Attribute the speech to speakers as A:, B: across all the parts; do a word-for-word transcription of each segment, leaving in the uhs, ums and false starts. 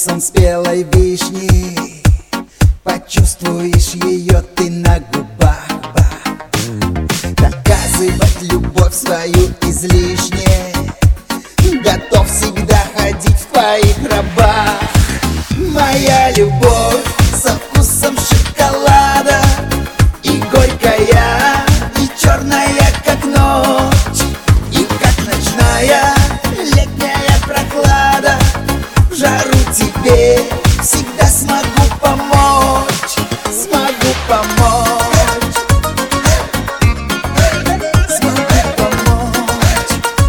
A: вкусом спелой вишни. Почувствуешь ее ты на губах. Доказывать любовь свою излишне. Готов всегда ходить в твоих гробах. Моя любовь со вкусом шоколада, и горькая, и черная, как ночь, и как ночная летняя прохлада. В жару тебе всегда смогу помочь, смогу помочь, смогу помочь.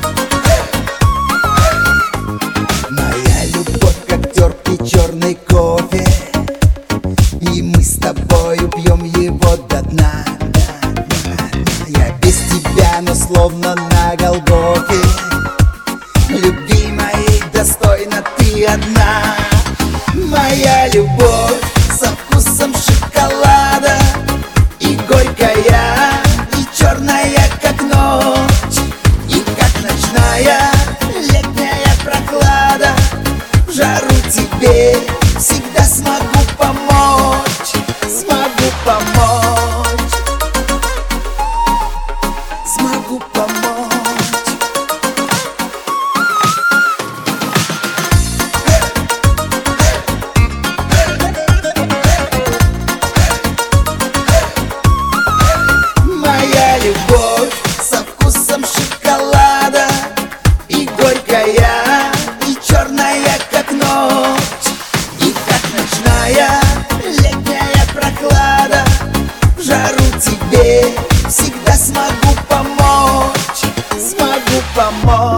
A: Моя любовь как терпкий черный кофе, и мы с тобою пьем его до дна. Я без тебя, но словно на Голгофе. Любви моей достойна ты одна. Моя любовь со вкусом шоколада, и горькая, и черная, как ночь, и как ночная летняя прохлада. В жару тебе всегда смогу помочь, смогу помочь, смогу помочь. Моя любовь со вкусом шоколада, и горькая, и черная, как ночь, и как ночная летняя прохлада. В жару тебе всегда смогу помочь, смогу помочь.